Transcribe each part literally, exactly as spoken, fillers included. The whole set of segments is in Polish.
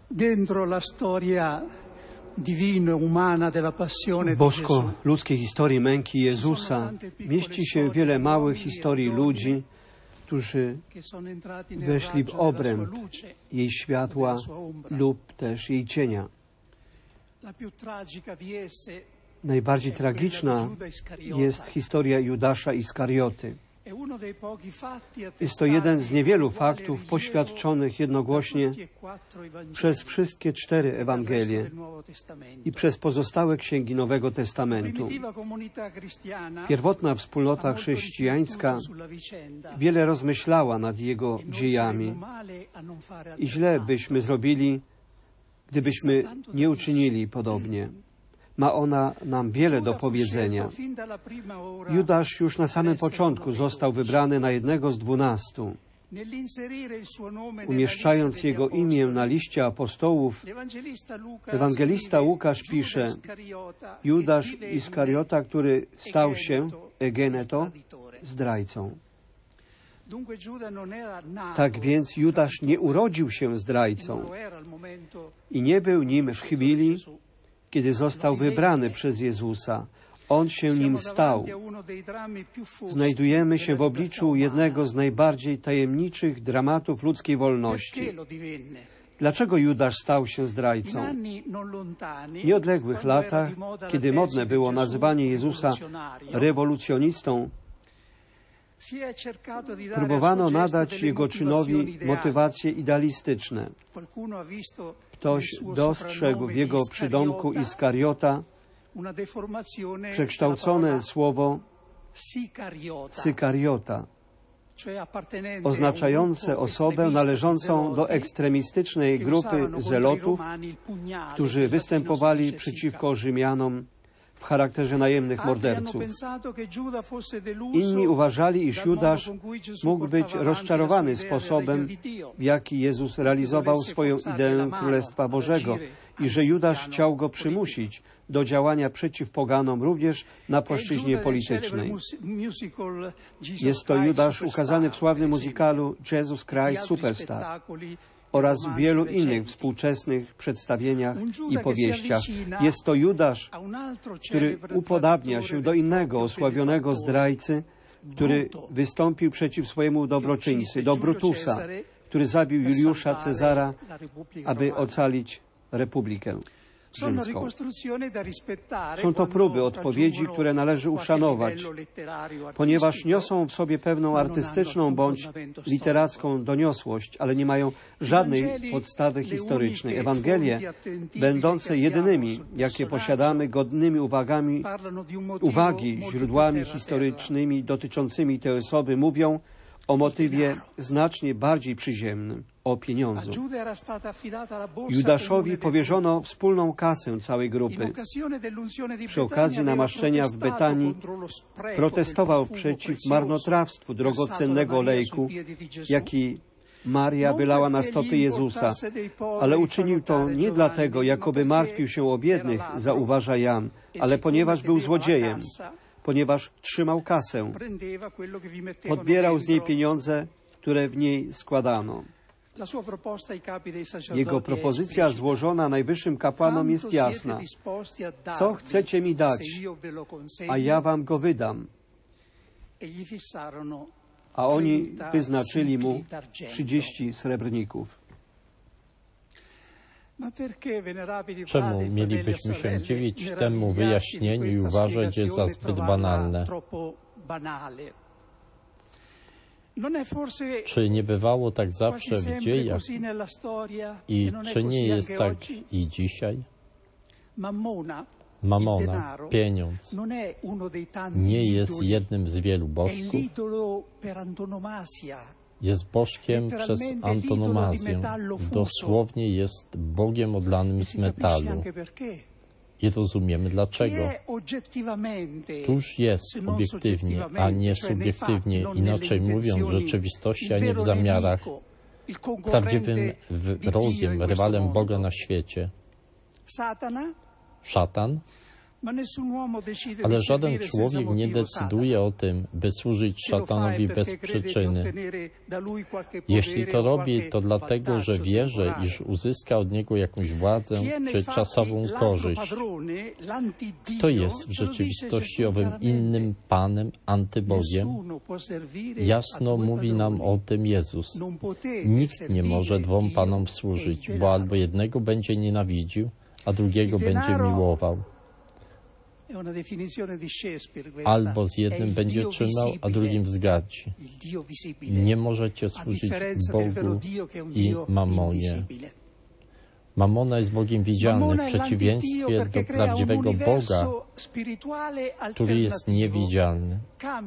Dentro la storia divino-umana della passione W di Gesù bosko-ludzkiej historii męki Jezusa mieści się wiele małych historii ludzi, którzy weszli w obręb jej światła lub też jej cienia. Najbardziej tragiczna jest historia Judasza Iskarioty. Jest to jeden z niewielu faktów poświadczonych jednogłośnie przez wszystkie cztery Ewangelie i przez pozostałe księgi Nowego Testamentu. Pierwotna wspólnota chrześcijańska wiele rozmyślała nad jego dziejami i źle byśmy zrobili, gdybyśmy nie uczynili podobnie. Ma ona nam wiele do powiedzenia. Judasz już na samym początku został wybrany na jednego z dwunastu. Umieszczając jego imię na liście apostołów, ewangelista Łukasz pisze: Judasz Iskariota, który stał się, egeneto, zdrajcą. Tak więc Judasz nie urodził się zdrajcą i nie był nim w chwili, kiedy został wybrany przez Jezusa. On się nim stał. Znajdujemy się w obliczu jednego z najbardziej tajemniczych dramatów ludzkiej wolności. Dlaczego Judasz stał się zdrajcą? W nieodległych latach, kiedy modne było nazywanie Jezusa rewolucjonistą, próbowano nadać jego czynowi motywacje idealistyczne. Ktoś dostrzegł w jego przydomku Iskariota przekształcone słowo Sykariota, oznaczające osobę należącą do ekstremistycznej grupy zelotów, którzy występowali przeciwko Rzymianom w charakterze najemnych morderców. Inni uważali, iż Judasz mógł być rozczarowany sposobem, w jaki Jezus realizował swoją ideę Królestwa Bożego i że Judasz chciał go przymusić do działania przeciw poganom również na płaszczyźnie politycznej. Jest to Judasz ukazany w sławnym muzykalu Jesus Christ Superstar oraz w wielu innych współczesnych przedstawieniach i powieściach. Jest to Judasz, który upodabnia się do innego osławionego zdrajcy, który wystąpił przeciw swojemu dobroczyńcy, do Brutusa, który zabił Juliusza Cezara, aby ocalić Republikę Rzymską. Są to próby odpowiedzi, które należy uszanować, ponieważ niosą w sobie pewną artystyczną bądź literacką doniosłość, ale nie mają żadnej podstawy historycznej. Ewangelie, będące jedynymi, jakie posiadamy, godnymi uwagami, uwagi, źródłami historycznymi dotyczącymi tej osoby, mówią o motywie znacznie bardziej przyziemnym, o pieniądzu. Judaszowi powierzono wspólną kasę całej grupy. Przy okazji namaszczenia w Betanii protestował przeciw marnotrawstwu drogocennego olejku, jaki Maria wylała na stopy Jezusa, ale uczynił to nie dlatego, jakoby martwił się o biednych, zauważa Jan, ale ponieważ był złodziejem, ponieważ trzymał kasę, podbierał z niej pieniądze, które w niej składano. Jego propozycja złożona najwyższym kapłanom jest jasna. Co chcecie mi dać, a ja wam go wydam? A oni wyznaczyli mu trzydzieści srebrników. Czemu mielibyśmy się dziwić temu wyjaśnieniu i uważać je za zbyt banalne? Czy nie bywało tak zawsze w dziejach i czy nie jest tak i dzisiaj? Mamona, pieniądz, nie jest jednym z wielu bożków. Jest bożkiem przez antonomazję. Dosłownie jest Bogiem odlanym z metalu. I rozumiemy dlaczego. Któż jest obiektywnie, a nie subiektywnie, inaczej mówiąc, w rzeczywistości, a nie w zamiarach, prawdziwym wrogiem, rywalem Boga na świecie? Szatan, Ale żaden człowiek nie decyduje o tym, by służyć szatanowi bez przyczyny. Jeśli to robi, to dlatego, że wierzy, iż uzyska od niego jakąś władzę czy czasową korzyść. To jest w rzeczywistości owym innym Panem, antybogiem. Jasno mówi nam o tym Jezus. Nikt nie może dwom Panom służyć, bo albo jednego będzie nienawidził, a drugiego będzie miłował. Albo z jednym będzie trzymał, a drugim wzgardzi. Nie możecie służyć Bogu i Mamonie. Mamona jest Bogiem widzialnym, w przeciwieństwie do prawdziwego Boga, który jest niewidzialny.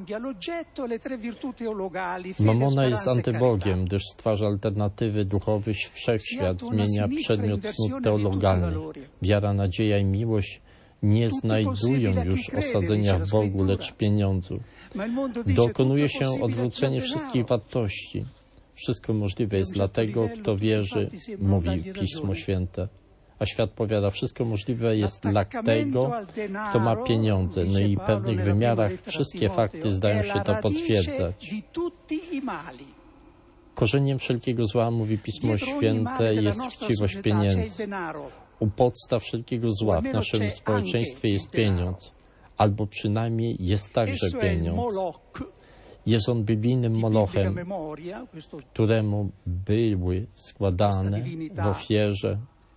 Mamona jest antybogiem, gdyż stwarza alternatywy duchowy wszechświat, zmienia przedmiot cnót teologalnych. Wiara, nadzieja i miłość nie znajdują już osadzenia w Bogu, lecz w pieniądzu. Dokonuje się odwrócenie wszystkich wartości. Wszystko możliwe jest dla tego, kto wierzy, mówi Pismo Święte. A świat powiada, wszystko możliwe jest dla tego, kto ma pieniądze. No i w pewnych wymiarach wszystkie fakty zdają się to potwierdzać. Korzeniem wszelkiego zła, mówi Pismo Święte, jest chciwość pieniędzy. U podstaw wszelkiego zła w naszym społeczeństwie jest pieniądz, albo przynajmniej jest także pieniądz. Jest on biblijnym molochem, któremu były składane w ofierze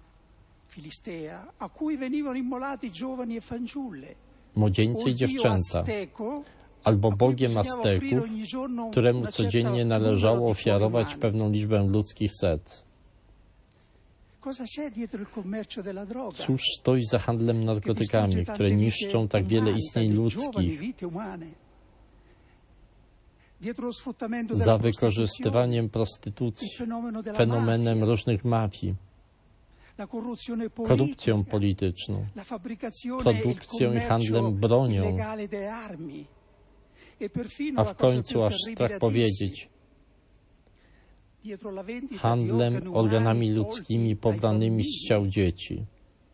młodzieńcy i dziewczęta, albo bogiem Azteków, któremu codziennie należało ofiarować pewną liczbę ludzkich serc. Cóż stoi za handlem narkotykami, które niszczą tak wiele istnień ludzkich, za wykorzystywaniem prostytucji, fenomenem różnych mafii, korupcją polityczną, produkcją i handlem bronią, a w końcu aż strach powiedzieć, handlem organami ludzkimi pobranymi z ciał dzieci.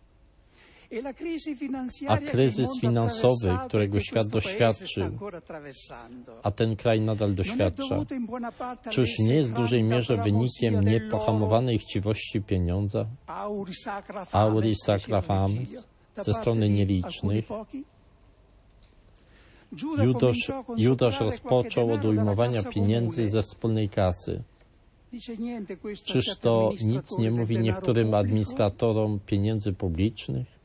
A kryzys finansowy, którego świat doświadczył, a ten kraj nadal doświadcza, czyż nie jest w dużej mierze wynikiem niepohamowanej chciwości pieniądza, auri sacra fames, ze strony nielicznych? Judasz, Judasz rozpoczął od ujmowania pieniędzy ze wspólnej kasy. Czyż to nic nie mówi niektórym administratorom pieniędzy publicznych?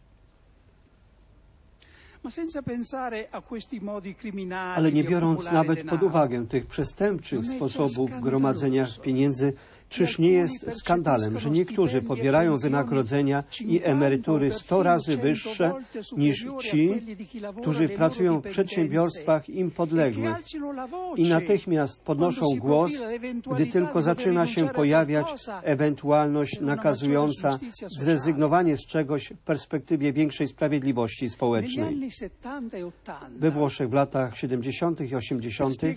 Ale nie biorąc nawet pod uwagę tych przestępczych sposobów gromadzenia pieniędzy, czyż nie jest skandalem, że niektórzy pobierają wynagrodzenia i emerytury sto razy wyższe niż ci, którzy pracują w przedsiębiorstwach im podległych i natychmiast podnoszą głos, gdy tylko zaczyna się pojawiać ewentualność nakazująca zrezygnowanie z czegoś w perspektywie większej sprawiedliwości społecznej. We Włoszech w latach siedemdziesiątych i osiemdziesiątych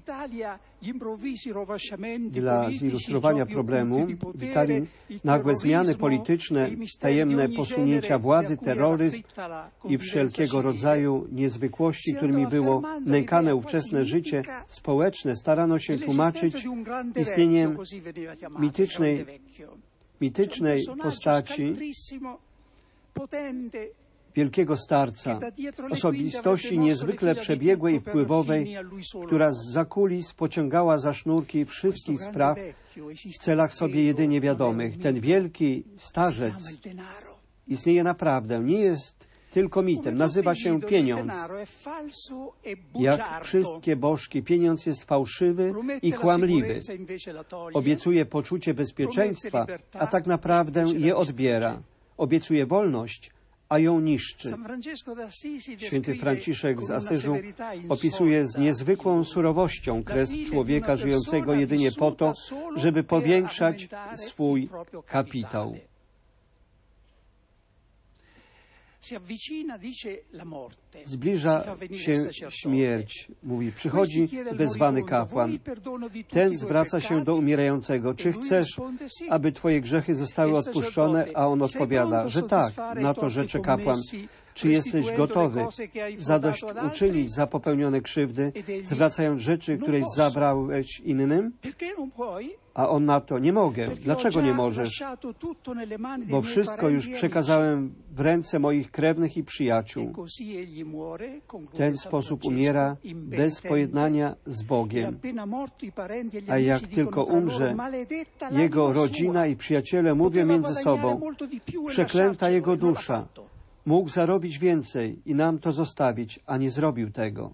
dla zilustrowania problemu w Italii nagłe zmiany polityczne, tajemne posunięcia władzy, terroryzm i wszelkiego rodzaju niezwykłości, którymi było nękane ówczesne życie społeczne, starano się tłumaczyć istnieniem mitycznej, mitycznej postaci wielkiego starca, osobistości niezwykle przebiegłej i wpływowej, która zza kulis pociągała za sznurki wszystkich spraw w celach sobie jedynie wiadomych. Ten wielki starzec istnieje naprawdę, nie jest tylko mitem, nazywa się pieniądz. Jak wszystkie bożki, pieniądz jest fałszywy i kłamliwy. Obiecuje poczucie bezpieczeństwa, a tak naprawdę je odbiera. Obiecuje wolność, a ją niszczy. Święty Franciszek z Asyżu opisuje z niezwykłą surowością kres człowieka żyjącego jedynie po to, żeby powiększać swój kapitał. Zbliża się śmierć, mówi, przychodzi wezwany kapłan. Ten zwraca się do umierającego. Czy chcesz, aby twoje grzechy zostały odpuszczone? A on odpowiada, że tak. Na to rzecze kapłan. Czy jesteś gotowy zadośćuczynić za popełnione krzywdy, zwracając rzeczy, któreś zabrałeś innym? A on na to: nie mogę. Dlaczego nie możesz? Bo wszystko już przekazałem w ręce moich krewnych i przyjaciół. W ten sposób umiera bez pojednania z Bogiem. A jak tylko umrze, jego rodzina i przyjaciele mówią między sobą: przeklęta jego dusza. Mógł zarobić więcej i nam to zostawić, a nie zrobił tego.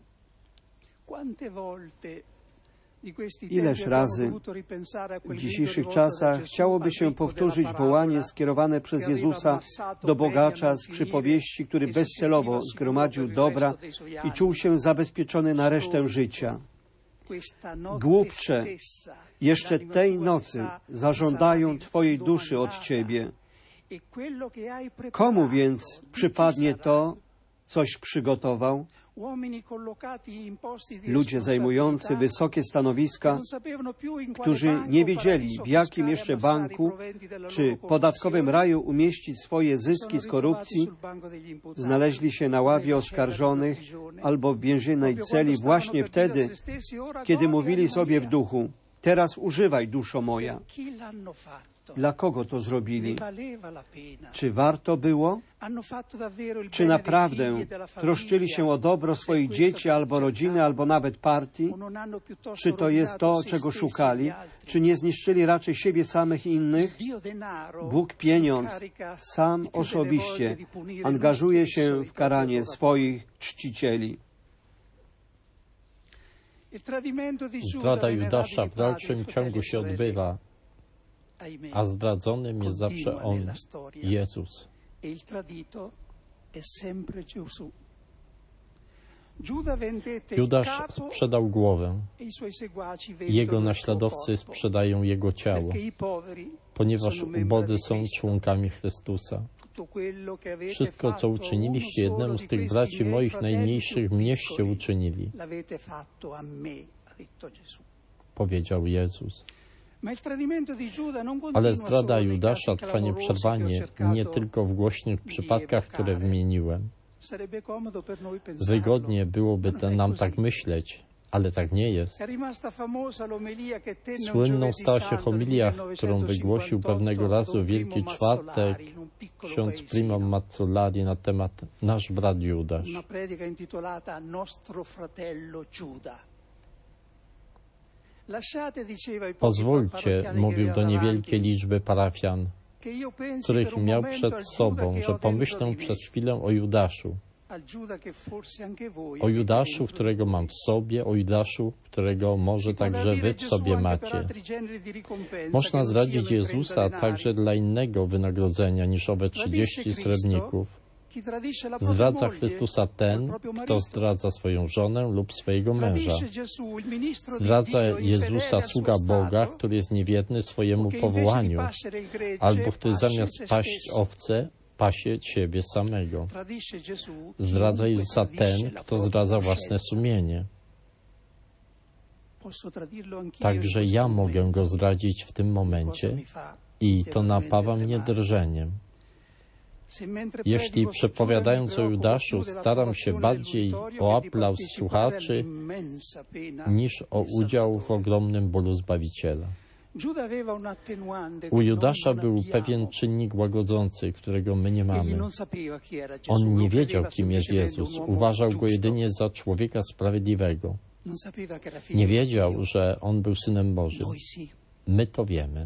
Ileż razy w dzisiejszych czasach chciałoby się powtórzyć wołanie skierowane przez Jezusa do bogacza z przypowieści, który bezcelowo zgromadził dobra i czuł się zabezpieczony na resztę życia. Głupcze, jeszcze tej nocy zażądają Twojej duszy od Ciebie. Komu więc przypadnie to, coś przygotował? Ludzie zajmujący wysokie stanowiska, którzy nie wiedzieli, w jakim jeszcze banku czy podatkowym raju umieścić swoje zyski z korupcji, znaleźli się na ławie oskarżonych albo w więziennej celi właśnie wtedy, kiedy mówili sobie w duchu: teraz używaj, duszo moja. Dla kogo to zrobili? Czy warto było? Czy naprawdę troszczyli się o dobro swoich dzieci, albo rodziny, albo nawet partii? Czy to jest to, czego szukali? Czy nie zniszczyli raczej siebie samych i innych? Bóg pieniądz sam osobiście angażuje się w karanie swoich czcicieli. Zdrada Judasza w dalszym ciągu się odbywa, a zdradzonym jest zawsze On, Jezus. Judasz sprzedał głowę i jego naśladowcy sprzedają jego ciało, ponieważ ubodzy są członkami Chrystusa. Wszystko, co uczyniliście jednemu z tych braci moich najmniejszych, mnieście uczynili, powiedział Jezus. Ale zdrada Judasza trwa nieprzerwanie, nie tylko w głośnych przypadkach, które wymieniłem. Wygodnie byłoby nam tak myśleć, ale tak nie jest. Słynną stała się homilia, którą wygłosił pewnego razu Wielki Czwartek ksiądz Primo Mazzolari na temat Nasz brat Judasz. Pozwólcie, mówił do niewielkiej liczby parafian, których miał przed sobą, że pomyślę przez chwilę o Judaszu. O Judaszu, którego mam w sobie, o Judaszu, którego może także wy w sobie macie. Można zdradzić Jezusa także dla innego wynagrodzenia niż owe trzydzieści srebrników. Zdradza Chrystusa ten, kto zdradza swoją żonę lub swojego męża. Zdradza Jezusa sługa Boga, który jest niewierny swojemu powołaniu, albo który zamiast paść owce, pasie siebie samego. Zdradza Jezusa ten, kto zdradza własne sumienie. Także ja mogę Go zdradzić w tym momencie i to napawa mnie drżeniem. Jeśli przepowiadając o Judaszu staram się bardziej o aplauz słuchaczy niż o udział w ogromnym bólu Zbawiciela. U Judasza był pewien czynnik łagodzący, którego my nie mamy. On nie wiedział, kim jest Jezus. Uważał Go jedynie za człowieka sprawiedliwego. Nie wiedział, że On był Synem Bożym. My to wiemy.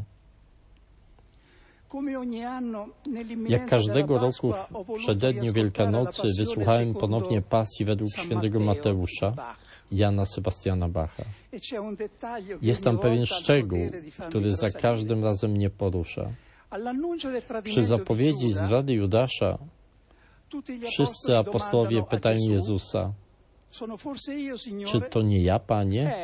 Jak każdego roku w przededniu Wielkanocy wysłuchałem ponownie pasji według świętego Mateusza, Jana Sebastiana Bacha. Jest tam pewien szczegół, który za każdym razem mnie porusza. Przy zapowiedzi zdrady Judasza wszyscy apostołowie pytają Jezusa: czy to nie ja, Panie?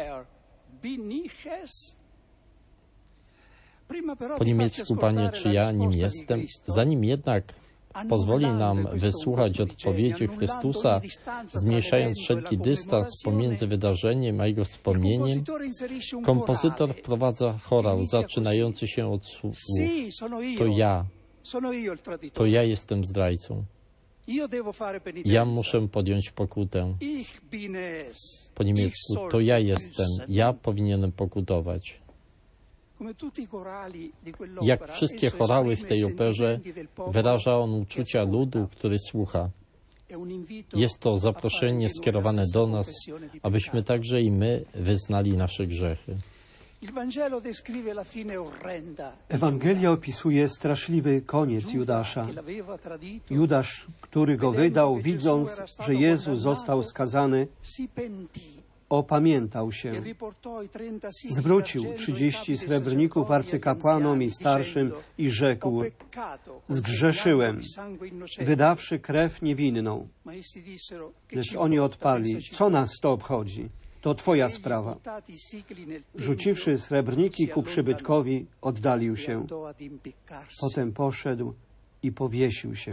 Po niemiecku, Panie, czy ja nim jestem? Zanim jednak pozwoli nam wysłuchać odpowiedzi Chrystusa, zmniejszając wszelki dystans pomiędzy wydarzeniem a jego wspomnieniem, kompozytor wprowadza chorał zaczynający się od słów: to ja, to ja jestem zdrajcą. Ja muszę podjąć pokutę. Po niemiecku to ja jestem, ja powinienem pokutować. Jak wszystkie chorały w tej operze, wyraża on uczucia ludu, który słucha. Jest to zaproszenie skierowane do nas, abyśmy także i my wyznali nasze grzechy. Ewangelia opisuje straszliwy koniec Judasza. Judasz, który go wydał, widząc, że Jezus został skazany, opamiętał się. Zwrócił trzydzieści srebrników arcykapłanom i starszym i rzekł: zgrzeszyłem, wydawszy krew niewinną. Lecz oni odparli: co nas to obchodzi? To Twoja sprawa. Rzuciwszy srebrniki ku przybytkowi, oddalił się. Potem poszedł i powiesił się.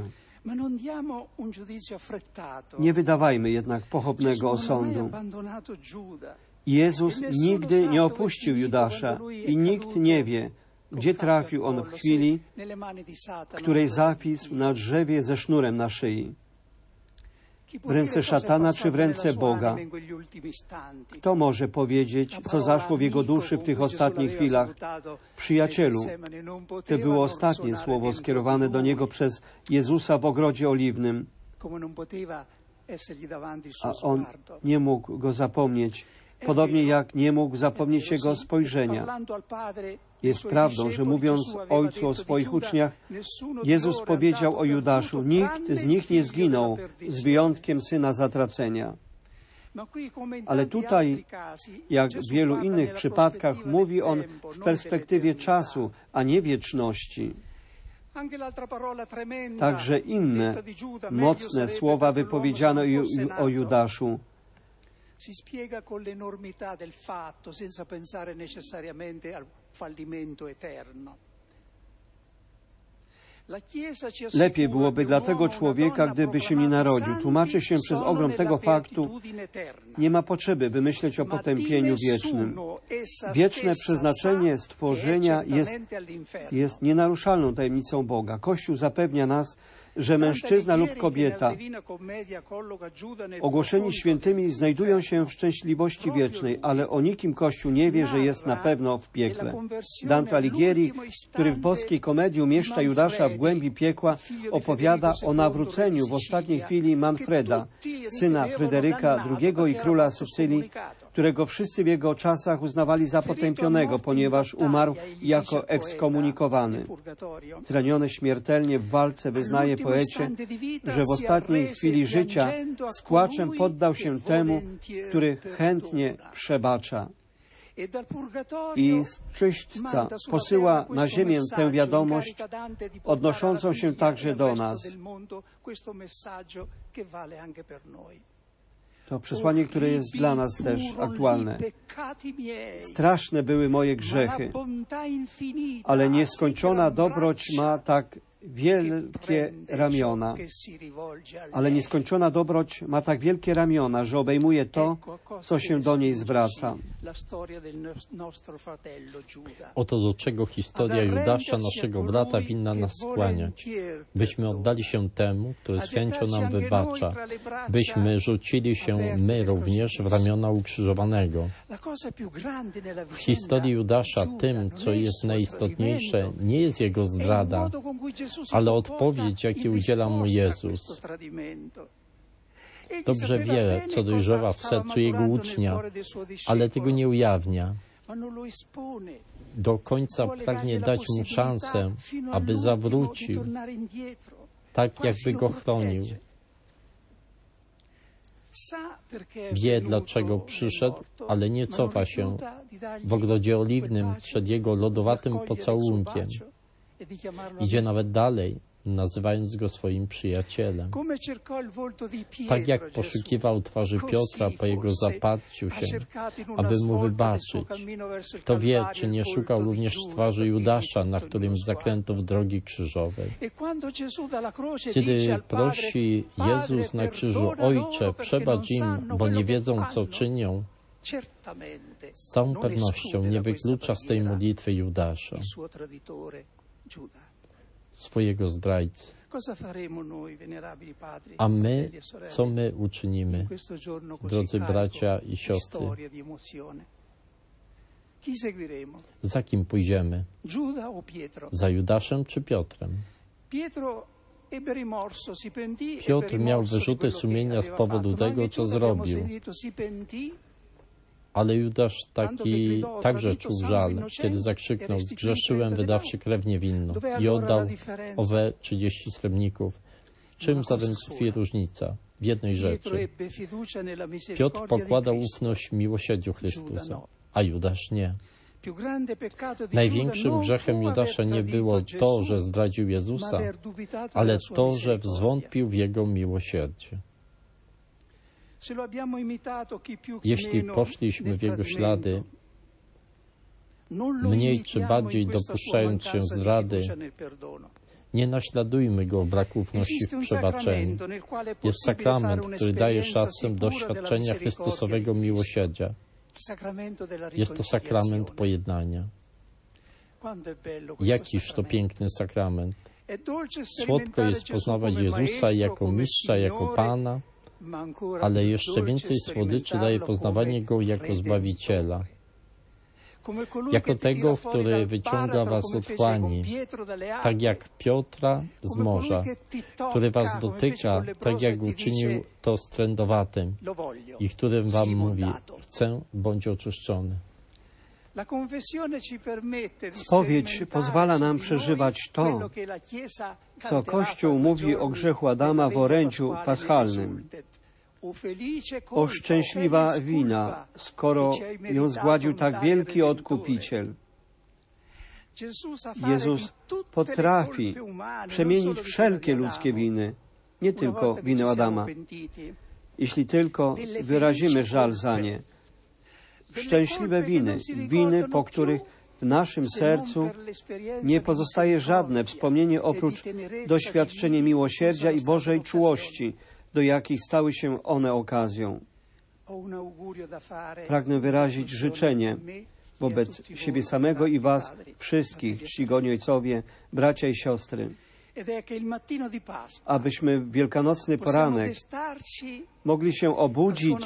Nie wydawajmy jednak pochopnego osądu. Jezus nigdy nie opuścił Judasza i nikt nie wie, gdzie trafił on w chwili, w której zawisł na drzewie ze sznurem na szyi. W ręce szatana czy w ręce Boga? Kto może powiedzieć, co zaszło w jego duszy w tych ostatnich chwilach? Przyjacielu, to było ostatnie słowo skierowane do niego przez Jezusa w ogrodzie oliwnym, a on nie mógł go zapomnieć, podobnie jak nie mógł zapomnieć jego spojrzenia. Jest prawdą, że mówiąc Ojcu o swoich uczniach, Jezus powiedział o Judaszu: nikt z nich nie zginął, z wyjątkiem syna zatracenia. Ale tutaj, jak w wielu innych przypadkach, mówi on w perspektywie czasu, a nie wieczności. Także inne, mocne słowa wypowiedziano o Judaszu. Si spiega con l'enormità del fatto, senza pensare necessariamente al fallimento eterno. Lepiej byłoby dla tego człowieka, gdyby się nie narodził. Tłumaczy się przez ogrom tego faktu, nie ma potrzeby, by myśleć o potępieniu wiecznym. Wieczne przeznaczenie stworzenia jest, jest nienaruszalną tajemnicą Boga. Kościół zapewnia nas, że mężczyzna lub kobieta ogłoszeni świętymi znajdują się w szczęśliwości wiecznej, ale o nikim Kościół nie wie, że jest na pewno w piekle. Dante Alighieri, który w boskiej komedii umieszcza Judasza w głębi piekła, opowiada o nawróceniu w ostatniej chwili Manfreda, syna Fryderyka drugiego i króla Sycylii, którego wszyscy w jego czasach uznawali za potępionego, ponieważ umarł jako ekskomunikowany. Zraniony śmiertelnie w walce wyznaje poecie, że w ostatniej chwili życia z płaczem poddał się temu, który chętnie przebacza. I z czyśćca posyła na ziemię tę wiadomość, odnoszącą się także do nas. To przesłanie, które jest dla nas też aktualne. Straszne były moje grzechy, ale nieskończona dobroć ma tak wielkie ramiona. Ale nieskończona dobroć ma tak wielkie ramiona, że obejmuje to, co się do niej zwraca. Oto do czego historia Judasza, naszego brata, winna nas skłaniać. Byśmy oddali się temu, który z chęcią nam wybacza. Byśmy rzucili się my również w ramiona ukrzyżowanego. W historii Judasza tym, co jest najistotniejsze, nie jest jego zdrada, ale odpowiedź, jakiej udziela mu Jezus. Dobrze wie, co dojrzewa w sercu jego ucznia, ale tego nie ujawnia. Do końca pragnie dać mu szansę, aby zawrócił, tak jakby go chronił. Wie, dlaczego przyszedł, ale nie cofa się w ogrodzie oliwnym przed jego lodowatym pocałunkiem. Idzie nawet dalej, nazywając go swoim przyjacielem. Tak jak poszukiwał twarzy Piotra po jego zaparciu się, aby mu wybaczyć, to wie, czy nie szukał również twarzy Judasza, na którym zaklęto w drogi krzyżowej. Kiedy prosi Jezus na krzyżu: Ojcze, przebacz im, bo nie wiedzą, co czynią, z całą pewnością nie wyklucza z tej modlitwy Judasza. swojego zdrajcy. A my, co my uczynimy, drodzy bracia i siostry? Za kim pójdziemy? Za Judaszem czy Piotrem? Piotr miał wyrzuty sumienia z powodu tego, co zrobił. Ale Judasz taki także czuł żal, kiedy zakrzyknął: grzeszyłem, wydawszy krew niewinną, i oddał owe trzydzieści srebrników. W czym zatem tkwi różnica? W jednej rzeczy. Piotr pokładał ufność w miłosierdziu Chrystusa, a Judasz nie. Największym grzechem Judasza nie było to, że zdradził Jezusa, ale to, że zwątpił w Jego miłosierdzie. Jeśli poszliśmy w Jego ślady, mniej czy bardziej dopuszczając się zdrady, nie naśladujmy Go w braku ufności w przebaczeniu. Jest sakrament, który daje szansę doświadczenia Chrystusowego miłosierdzia. Jest to sakrament pojednania. Jakiż to piękny sakrament. Słodko jest poznawać Jezusa jako mistrza, jako Pana, ale jeszcze więcej słodyczy daje poznawanie Go jako Zbawiciela. Jako tego, który wyciąga was z otchłani, tak jak Piotra z morza, który was dotyka, tak jak uczynił to z trędowatym i którym wam mówi: chcę, bądź oczyszczony. Spowiedź pozwala nam przeżywać to, co Kościół mówi o grzechu Adama w orędziu paschalnym. O szczęśliwa wina, skoro ją zgładził tak wielki Odkupiciel. Jezus potrafi przemienić wszelkie ludzkie winy, nie tylko winę Adama, jeśli tylko wyrazimy żal za nie. Szczęśliwe winy, winy, po których w naszym sercu nie pozostaje żadne wspomnienie oprócz doświadczenia miłosierdzia i Bożej czułości, do jakich stały się one okazją. Pragnę wyrazić życzenie wobec siebie samego i was wszystkich, czcigodni ojcowie, bracia i siostry, abyśmy w wielkanocny poranek mogli się obudzić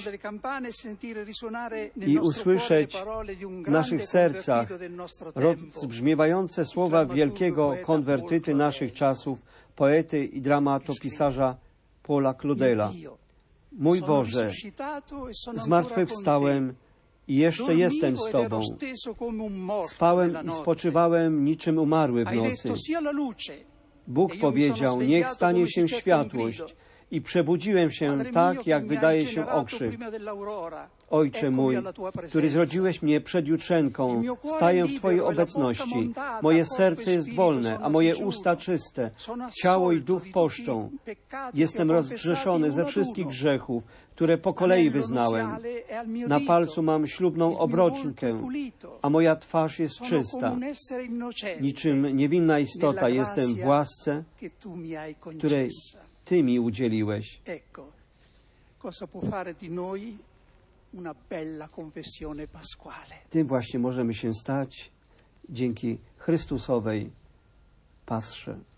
i usłyszeć w naszych sercach rozbrzmiewające słowa wielkiego konwertyty naszych czasów, poety i dramatopisarza Paula Claudela. Mój Boże, zmartwychwstałem i jeszcze jestem z Tobą. Spałem i spoczywałem niczym umarły w nocy. Bóg powiedział: niech stanie się światłość, i przebudziłem się tak, jak wydaje się okrzyk. Ojcze mój, który zrodziłeś mnie przed jutrzenką, staję w Twojej obecności. Moje serce jest wolne, a moje usta czyste. Ciało i duch poszczą. Jestem rozgrzeszony ze wszystkich grzechów, które po kolei wyznałem. Na palcu mam ślubną obroczkę, a moja twarz jest czysta. Niczym niewinna istota jestem w łasce, której Ty mi udzieliłeś. Tym właśnie możemy się stać dzięki Chrystusowej Pasrze.